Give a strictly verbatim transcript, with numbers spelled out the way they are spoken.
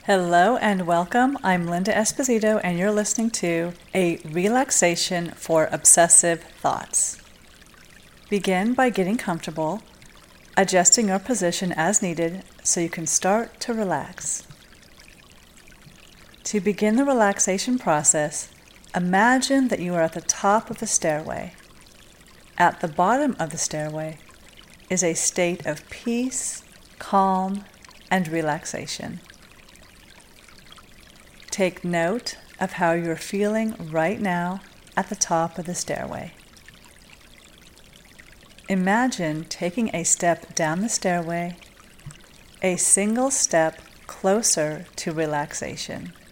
Hello and welcome. I'm Linda Esposito, and you're listening to A Relaxation for Obsessive Thoughts. Begin by getting comfortable, adjusting your position as needed so you can start to relax. To begin the relaxation process, imagine that you are at the top of the stairway. At the bottom of the stairway is a state of peace, calm, and relaxation. Take note of how you're feeling right now at the top of the stairway. Imagine taking a step down the stairway, a single step closer to relaxation.